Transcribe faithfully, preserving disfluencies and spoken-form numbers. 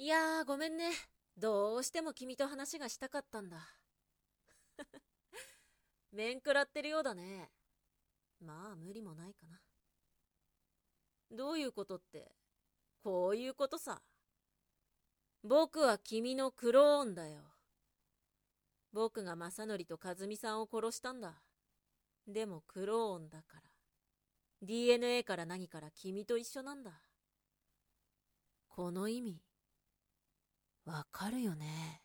いやー、ごめんね。どうしても君と話がしたかったんだ。面食らってるようだね。まあ、無理もないかな。どういうことって、こういうことさ。僕は君のクローンだよ。僕が正則と和美さんを殺したんだ。でもクローンだから。ディーエヌエー から何から君と一緒なんだ。この意味、わかるよね。